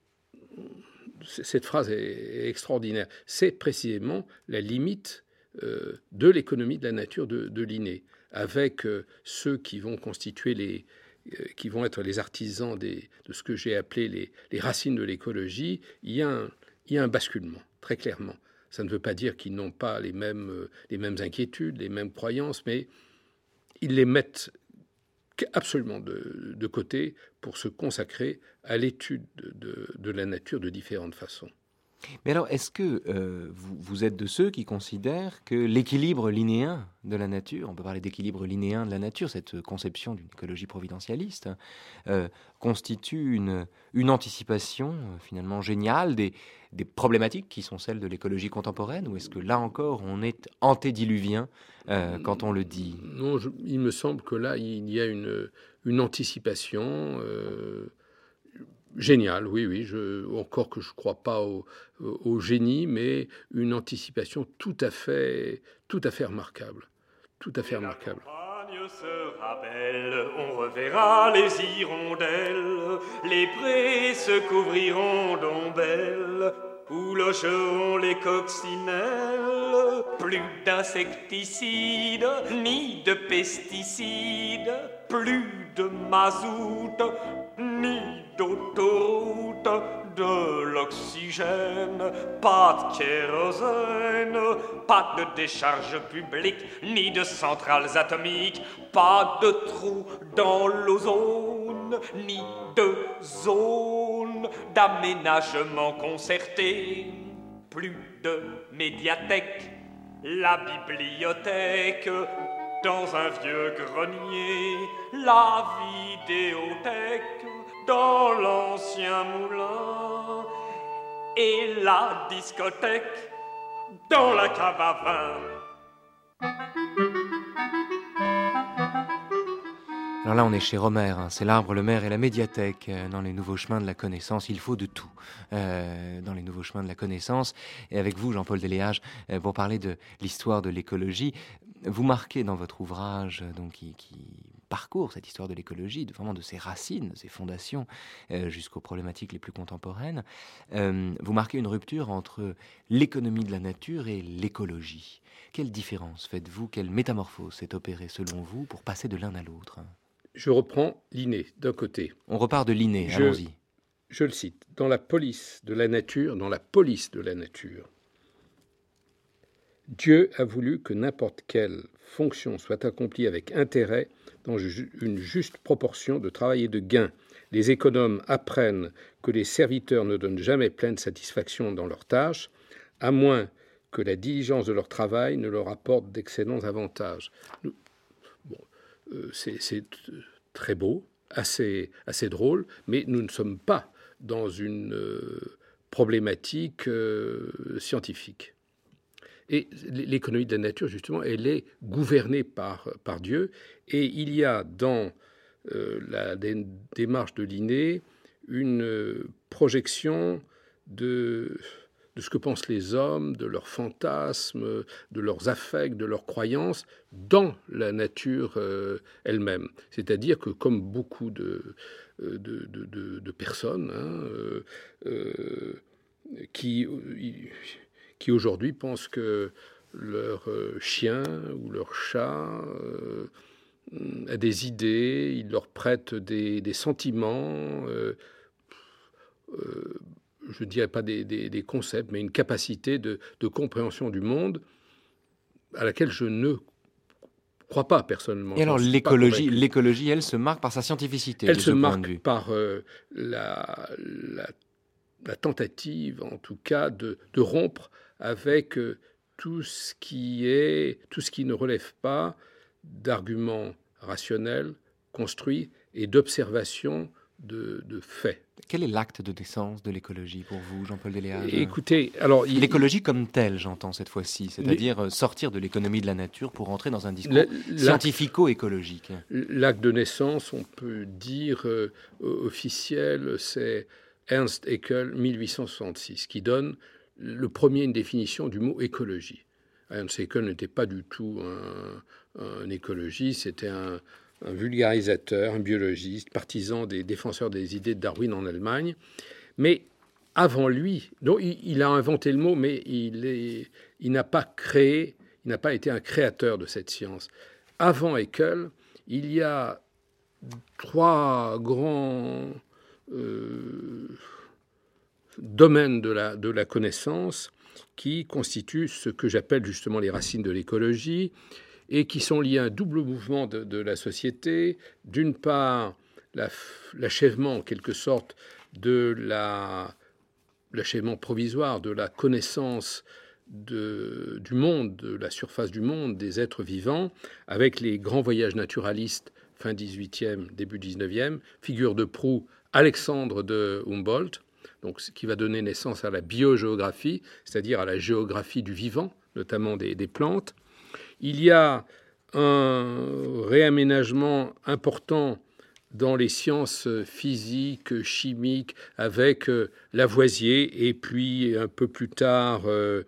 cette phrase est, est extraordinaire. C'est précisément la limite Euh, de l'économie de la nature de, de Linné, avec euh, ceux qui vont constituer les, euh, qui vont être les artisans des, de ce que j'ai appelé les, les racines de l'écologie. Il y a un, il y a un basculement, très clairement. Ça ne veut pas dire qu'ils n'ont pas les mêmes, euh, les mêmes inquiétudes, les mêmes croyances, mais ils les mettent absolument de, de côté pour se consacrer à l'étude de, de, de la nature de différentes façons. Mais alors, est-ce que euh, vous, vous êtes de ceux qui considèrent que l'équilibre linéen de la nature, on peut parler d'équilibre linéen de la nature, cette conception d'une écologie providentialiste, euh, constitue une, une anticipation euh, finalement géniale des, des problématiques qui sont celles de l'écologie contemporaine, ou est-ce que là encore on est antédiluvien euh, quand on le dit? Non, je, il me semble que là il y a une, une anticipation euh, génial, oui, oui. Je, encore que je ne crois pas au, au génie, mais une anticipation tout à fait, tout à fait remarquable, tout à fait remarquable. La campagne sera belle, on reverra les hirondelles, les prés se couvriront d'ombelles, où logeront les coccinelles. Plus d'insecticides, ni de pesticides, plus de mazout, ni d'autoroute, de l'oxygène, pas de kérosène, pas de décharge publique, ni de centrales atomiques, pas de trous dans l'ozone, ni de zone d'aménagement concerté, plus de médiathèque, la bibliothèque, dans un vieux grenier, la vidéothèque, dans l'ancien moulin, et la discothèque, dans la cave à vin. Alors là, on est chez Romer, hein. C'est l'arbre, le maire et la médiathèque. Euh, dans les nouveaux chemins de la connaissance, il faut de tout. Euh, dans les nouveaux chemins de la connaissance. Et avec vous, Jean-Paul Deléage, euh, pour parler de l'histoire de l'écologie, vous marquez dans votre ouvrage, euh, donc, qui, qui parcourt cette histoire de l'écologie, de, vraiment de ses racines, de ses fondations, euh, jusqu'aux problématiques les plus contemporaines, euh, vous marquez une rupture entre l'économie de la nature et l'écologie. Quelle différence faites-vous? Quelle métamorphose s'est opérée selon vous pour passer de l'un à l'autre? Je reprends Linné d'un côté. On repart de Linné, je, allons-y. Je le cite. Dans la police de la nature, dans la police de la nature, Dieu a voulu que n'importe quelle fonction soit accomplie avec intérêt dans une juste proportion de travail et de gain. Les économes apprennent que les serviteurs ne donnent jamais pleine satisfaction dans leurs tâches, à moins que la diligence de leur travail ne leur apporte d'excellents avantages. Bon, euh, c'est, c'est très beau, assez, assez drôle, mais nous ne sommes pas dans une euh, problématique euh, scientifique. Et l'économie de la nature, justement, elle est gouvernée par, par Dieu. Et il y a dans euh, la dé- démarche de Linné une euh, projection de, de ce que pensent les hommes, de leurs fantasmes, de leurs affects, de leurs croyances dans la nature euh, elle-même. C'est-à-dire que, comme beaucoup de, de, de, de, de personnes hein, euh, euh, qui... qui aujourd'hui pensent que leur chien ou leur chat euh, a des idées, ils leur prêtent des, des sentiments, euh, euh, je ne dirais pas des, des, des concepts, mais une capacité de, de compréhension du monde à laquelle je ne crois pas personnellement. Et alors l'écologie, l'écologie, elle se marque par sa scientificité. Elle de se ce marque point de vue. par euh, la, la, la tentative, en tout cas, de, de rompre avec euh, tout ce qui est, tout ce qui ne relève pas d'arguments rationnels, construits et d'observations de, de faits. Quel est l'acte de naissance de l'écologie pour vous, Jean-Paul Deléage ? Écoutez, alors il, l'écologie comme telle, j'entends cette fois-ci, c'est-à-dire les, sortir de l'économie de la nature pour entrer dans un discours la, scientifico-écologique. L'acte de naissance, on peut dire euh, officiel, c'est Ernst Haeckel, mille huit cent soixante-six, qui donne le premier une définition du mot écologie. Ernst Haeckel n'était pas du tout un, un écologiste, c'était un, un vulgarisateur, un biologiste, partisan des défenseurs des idées de Darwin en Allemagne. Mais avant lui, donc il, il a inventé le mot, mais il, est, il n'a pas créé, il n'a pas été un créateur de cette science. Avant Haeckel, il y a trois grands euh, domaines de la, de la connaissance qui constituent ce que j'appelle justement les racines de l'écologie et qui sont liés à un double mouvement de, de la société. D'une part, la, l'achèvement en quelque sorte de la, l'achèvement provisoire de la connaissance de, du monde, de la surface du monde, des êtres vivants, avec les grands voyages naturalistes fin dix-huitième, début dix-neuvième, figure de proue Alexandre de Humboldt, donc, ce qui va donner naissance à la biogéographie, c'est-à-dire à la géographie du vivant, notamment des, des plantes. Il y a un réaménagement important dans les sciences physiques, chimiques, avec euh, Lavoisier, et puis un peu plus tard, euh,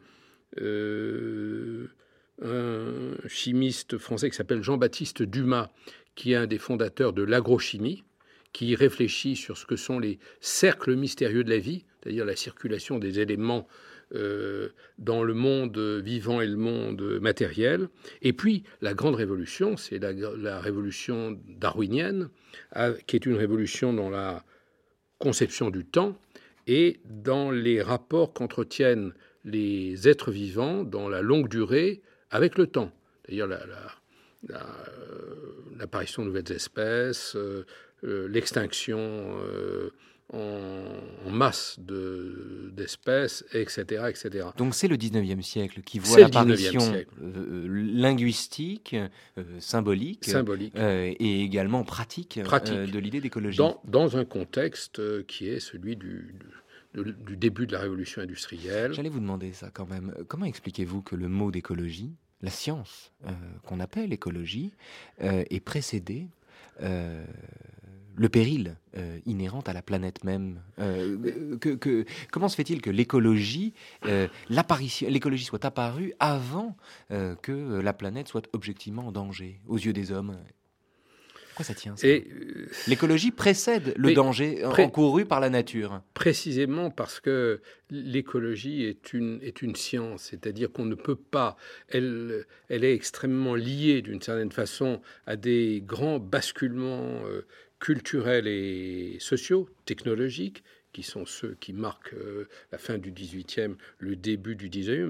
euh, un chimiste français qui s'appelle Jean-Baptiste Dumas, qui est un des fondateurs de l'agrochimie, qui réfléchit sur ce que sont les cercles mystérieux de la vie, c'est-à-dire la circulation des éléments euh, dans le monde vivant et le monde matériel. Et puis, la grande révolution, c'est la, la révolution darwinienne, à, qui est une révolution dans la conception du temps et dans les rapports qu'entretiennent les êtres vivants dans la longue durée avec le temps. C'est-à-dire la, la, la, l'apparition de nouvelles espèces, euh, Euh, l'extinction euh, en, en masse de, d'espèces, et cetera, et cetera. Donc c'est le dix-neuvième siècle qui voit c'est l'apparition euh, linguistique, euh, symbolique, symbolique. Euh, et également pratique, pratique. Euh, de l'idée d'écologie. Dans, dans un contexte euh, qui est celui du, du, du début de la révolution industrielle. J'allais vous demander ça quand même. Comment expliquez-vous que le mot d'écologie, la science euh, qu'on appelle écologie, euh, est précédée euh, le péril euh, inhérent à la planète même. Euh, que, que, comment se fait-il que l'écologie, euh, l'apparition, l'écologie soit apparue avant euh, que la planète soit objectivement en danger aux yeux des hommes ? Pourquoi ça tient ça ? Et, euh, l'écologie précède le danger pré- encouru par la nature. Précisément parce que l'écologie est une, est une science, c'est-à-dire qu'on ne peut pas, elle, elle est extrêmement liée d'une certaine façon à des grands basculements euh, culturels et sociaux, technologiques, qui sont ceux qui marquent euh, la fin du dix-huitième, le début du dix-neuvième.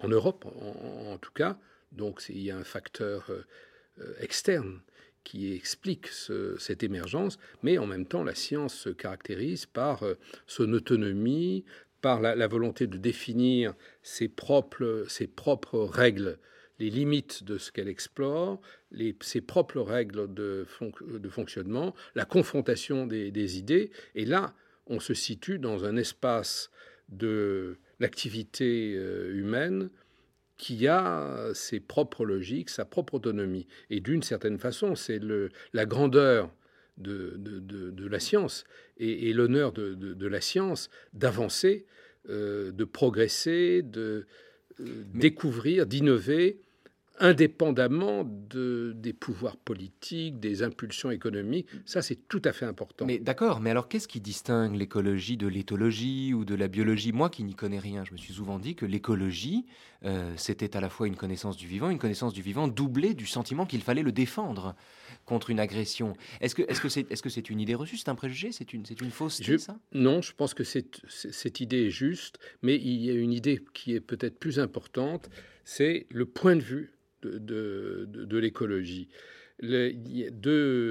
en Europe en, en tout cas. Donc il y a un facteur euh, externe qui explique ce, cette émergence, mais en même temps la science se caractérise par euh, son autonomie, par la, la volonté de définir ses propres, ses propres règles, les limites de ce qu'elle explore, les, ses propres règles de, fon, de fonctionnement, la confrontation des, des idées. Et là, on se situe dans un espace de l'activité euh, humaine qui a ses propres logiques, sa propre autonomie. Et d'une certaine façon, c'est le, la grandeur de, de, de, de la science et, et l'honneur de, de, de la science d'avancer, euh, de progresser, de euh, découvrir, d'innover, indépendamment de, des pouvoirs politiques, des impulsions économiques. Ça, c'est tout à fait important. Mais d'accord, mais alors qu'est-ce qui distingue l'écologie de l'éthologie ou de la biologie? Moi qui n'y connais rien, je me suis souvent dit que l'écologie, euh, c'était à la fois une connaissance du vivant, une connaissance du vivant doublée du sentiment qu'il fallait le défendre contre une agression. Est-ce que, est-ce que c'est, est-ce que c'est une idée reçue? C'est un préjugé? C'est une, c'est une fausseté, je, ça? Non, je pense que c'est, c'est, cette idée est juste, mais il y a une idée qui est peut-être plus importante, c'est le point de vue De, de, de, de l'écologie. Les, il y a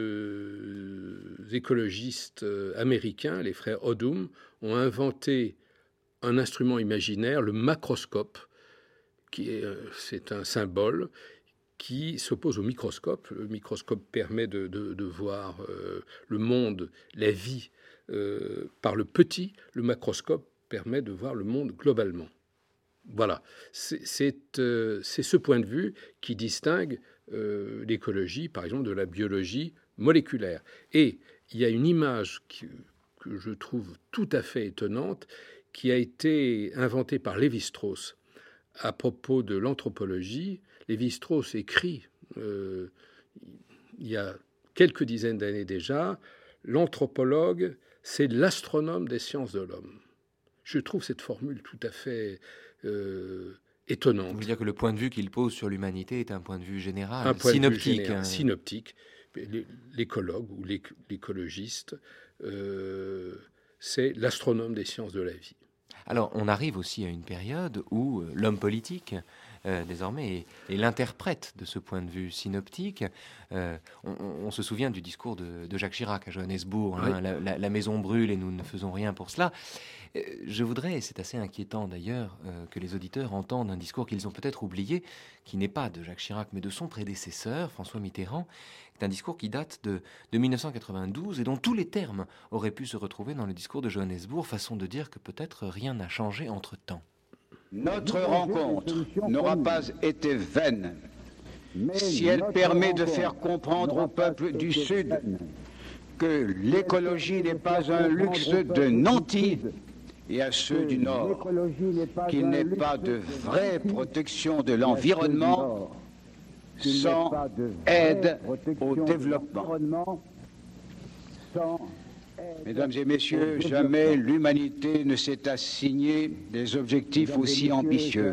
deux écologistes américains, les frères Odum, ont inventé un instrument imaginaire, le macroscope, qui est, c'est un symbole qui s'oppose au microscope. Le microscope permet de, de, de voir euh, le monde, la vie, euh, par le petit. Le macroscope permet de voir le monde globalement. Voilà, c'est, c'est, euh, c'est ce point de vue qui distingue euh, l'écologie, par exemple, de la biologie moléculaire. Et il y a une image qui, que je trouve tout à fait étonnante, qui a été inventée par Lévi-Strauss à propos de l'anthropologie. Lévi-Strauss écrit, euh, il y a quelques dizaines d'années déjà, l'anthropologue, c'est l'astronome des sciences de l'homme. Je trouve cette formule tout à fait euh, étonnante. Vous voulez dire que le point de vue qu'il pose sur l'humanité est un point de vue général, un point synoptique. De vue général, synoptique. L'écologue ou l'écologiste, euh, c'est l'astronome des sciences de la vie. Alors, on arrive aussi à une période où euh, l'homme politique, euh, désormais, est, est l'interprète de ce point de vue synoptique. Euh, on, on se souvient du discours de, de Jacques Chirac à Johannesburg, hein, oui. la, la, la maison brûle et nous ne faisons rien pour cela. Euh, je voudrais, et c'est assez inquiétant d'ailleurs, euh, que les auditeurs entendent un discours qu'ils ont peut-être oublié, qui n'est pas de Jacques Chirac, mais de son prédécesseur, François Mitterrand. C'est un discours qui date de, de mille neuf cent quatre-vingt-douze et dont tous les termes auraient pu se retrouver dans le discours de Johannesburg, façon de dire que peut-être rien n'a changé entre-temps. Notre rencontre n'aura pas été vaine si elle permet de faire comprendre au peuple du Sud que l'écologie n'est pas un luxe de nantis et à ceux du Nord qu'il n'est pas de vraie protection de l'environnement sans aide au développement. Mesdames et messieurs, jamais l'humanité ne s'est assigné des objectifs aussi ambitieux.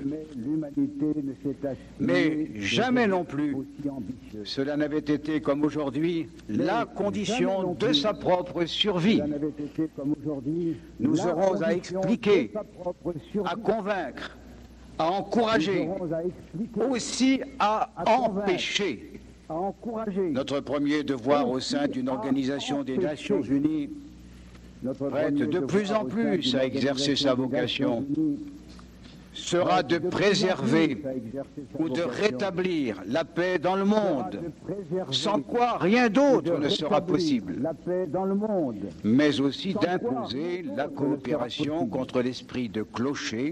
Mais jamais non plus cela n'avait été comme aujourd'hui la condition de sa propre survie. Nous aurons à expliquer, à convaincre, à encourager, aussi à empêcher. Notre premier devoir au sein d'une organisation des Nations Unies prête de plus en plus à exercer sa vocation sera de préserver ou de rétablir la paix dans le monde, sans quoi rien d'autre ne sera possible, mais aussi d'imposer la coopération contre l'esprit de clocher,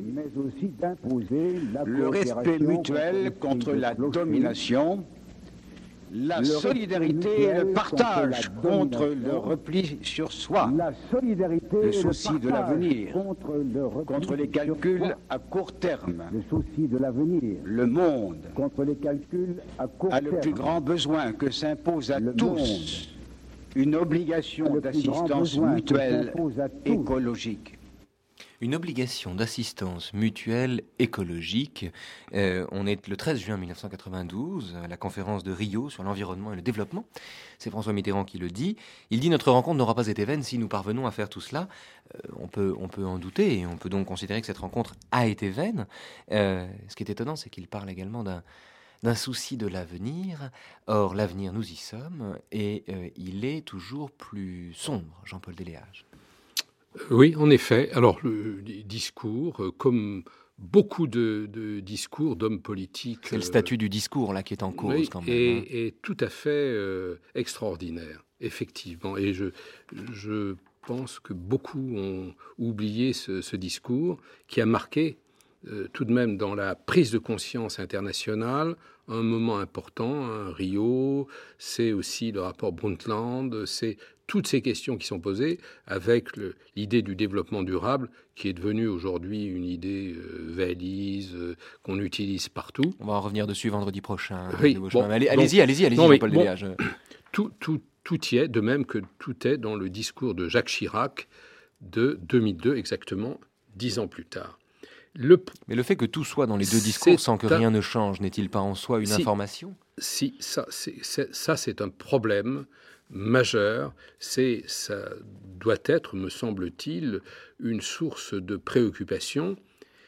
le respect mutuel contre la domination, la solidarité et le partage contre le repli sur soi, le souci de l'avenir, contre les calculs à court terme. Le monde a le plus grand besoin que s'impose à tous une obligation d'assistance mutuelle écologique. Une obligation d'assistance mutuelle écologique. Euh, on est le treize juin mille neuf cent quatre-vingt-douze, à la conférence de Rio sur l'environnement et le développement. C'est François Mitterrand qui le dit. Il dit « Notre rencontre n'aura pas été vaine si nous parvenons à faire tout cela. Euh, » on peut, on peut en douter et on peut donc considérer que cette rencontre a été vaine. Euh, ce qui est étonnant, c'est qu'il parle également d'un, d'un souci de l'avenir. Or, l'avenir, nous y sommes et euh, il est toujours plus sombre, Jean-Paul Deléage. Oui, en effet. Alors, le discours, comme beaucoup de, de discours d'hommes politiques... C'est le statut euh, du discours, là, qui est en cause, oui, quand même. Est, hein. est tout à fait euh, extraordinaire, effectivement. Et je, je pense que beaucoup ont oublié ce, ce discours qui a marqué, euh, tout de même, dans la prise de conscience internationale, un moment important. Hein, Rio, c'est aussi le rapport Brundtland, c'est... toutes ces questions qui sont posées avec le, l'idée du développement durable qui est devenue aujourd'hui une idée euh, valise euh, qu'on utilise partout. On va en revenir dessus vendredi prochain. Oui, bon, allez, donc, allez-y, allez-y, allez-y, non, Jean-Paul bon, Deléage. Tout, tout, tout y est, de même que tout est dans le discours de Jacques Chirac de deux mille deux, exactement dix ans plus tard. Le, Mais le fait que tout soit dans les deux discours sans que un, rien ne change, n'est-il pas en soi une si, information ? Si, ça c'est, c'est, ça c'est un problème majeur, c'est, ça doit être, me semble-t-il, une source de préoccupation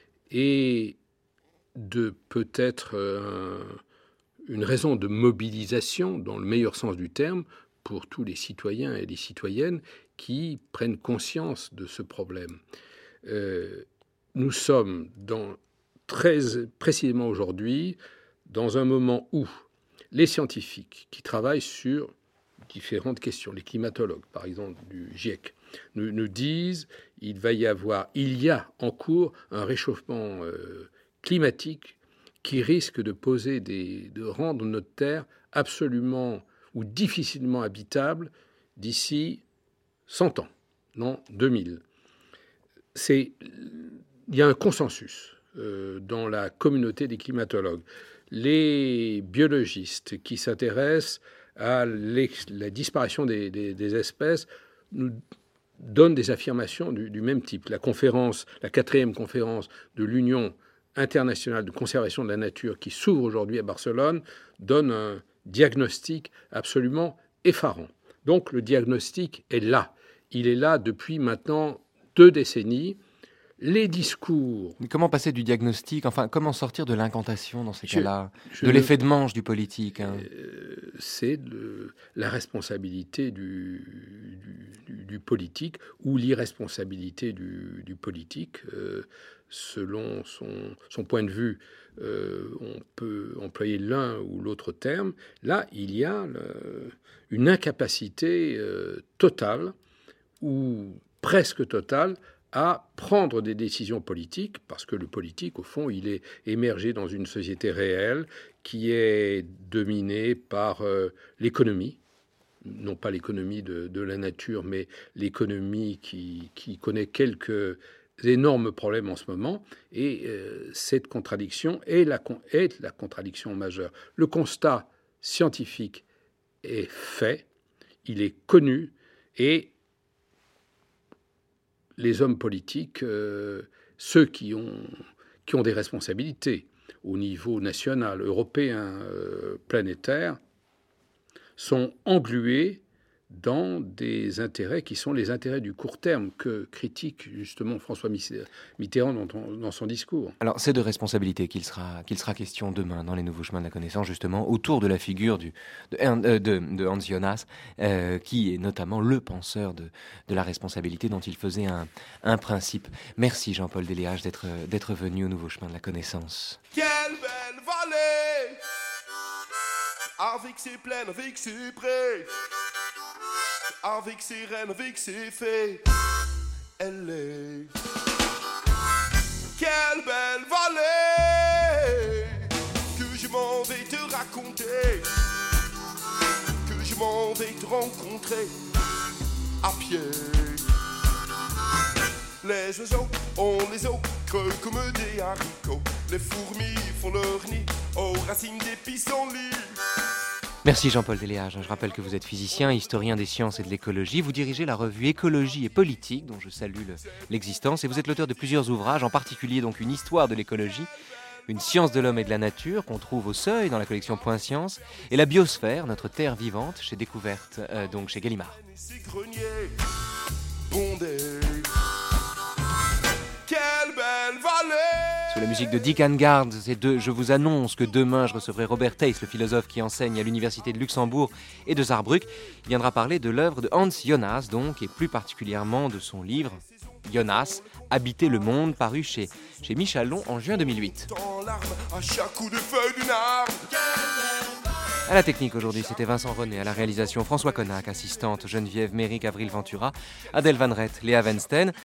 et de peut-être un, une raison de mobilisation, dans le meilleur sens du terme, pour tous les citoyens et les citoyennes qui prennent conscience de ce problème. Euh, nous sommes dans, très précisément aujourd'hui dans un moment où les scientifiques qui travaillent sur différentes questions, les climatologues, par exemple, du GIEC, nous, nous disent il va y avoir, il y a en cours un réchauffement euh, climatique qui risque de poser des, de rendre notre Terre absolument ou difficilement habitable d'ici cent ans, non deux mille. C'est, il y a un consensus euh, dans la communauté des climatologues. Les biologistes qui s'intéressent à la disparition des, des, des espèces nous donnent des affirmations du, du même type. La conférence, la quatrième conférence de l'Union internationale de conservation de la nature qui s'ouvre aujourd'hui à Barcelone donne un diagnostic absolument effarant. Donc le diagnostic est là. Il est là depuis maintenant deux décennies. Les discours... Mais comment passer du diagnostic, enfin, comment sortir de l'incantation dans ces je, cas-là, je de ne, l'effet de manche du politique hein. euh, C'est le, la responsabilité du, du, du politique ou l'irresponsabilité du, du politique. Euh, selon son, son point de vue, euh, on peut employer l'un ou l'autre terme. Là, il y a le, une incapacité euh, totale ou presque totale à prendre des décisions politiques, parce que le politique, au fond, il est émergé dans une société réelle qui est dominée par euh, l'économie, non pas l'économie de, de la nature, mais l'économie qui, qui connaît quelques énormes problèmes en ce moment, et euh, cette contradiction est la, est la contradiction majeure. Le constat scientifique est fait, il est connu, et les hommes politiques, euh, ceux qui ont, qui ont des responsabilités au niveau national, européen, euh, planétaire, sont englués dans des intérêts qui sont les intérêts du court terme que critique justement François Mitterrand dans, dans son discours. Alors c'est de responsabilité qu'il sera, qu'il sera question demain dans les nouveaux chemins de la connaissance, justement autour de la figure du, de, de, de Hans Jonas, euh, qui est notamment le penseur de, de la responsabilité dont il faisait un, un principe. Merci Jean-Paul Deléage d'être, d'être venu aux nouveaux chemins de la connaissance. Quelle belle vallée, avec ses plaines, avec ses prés, avec ses reines, avec ses fées, elle est. Quelle belle vallée que je m'en vais te raconter, que je m'en vais te rencontrer à pied. Les oiseaux ont les os creux comme des haricots, les fourmis font leur nid aux racines des pissenlits. Merci Jean-Paul Deléage. Je rappelle que vous êtes physicien, historien des sciences et de l'écologie. Vous dirigez la revue Écologie et Politique, dont je salue le, l'existence, et vous êtes l'auteur de plusieurs ouvrages, en particulier donc une histoire de l'écologie, une science de l'homme et de la nature, qu'on trouve au Seuil dans la collection Point Science, et la biosphère, notre terre vivante, chez Découverte, euh, donc chez Gallimard. Quelle belle vallée! Sous la musique de Dick Hangard, c'est de, je vous annonce que demain je recevrai Robert Thijs, le philosophe qui enseigne à l'université de Luxembourg et de Saarbrück. Il viendra parler de l'œuvre de Hans Jonas, donc, et plus particulièrement de son livre Jonas, Habiter le monde, paru chez, chez Michalon en juin deux mille huit. À chaque coup de feuille d'une arme. À la technique aujourd'hui, c'était Vincent René, à la réalisation François Connac, assistante Geneviève Méric, Avril Ventura, Adèle Van Rett, Léa Vensten.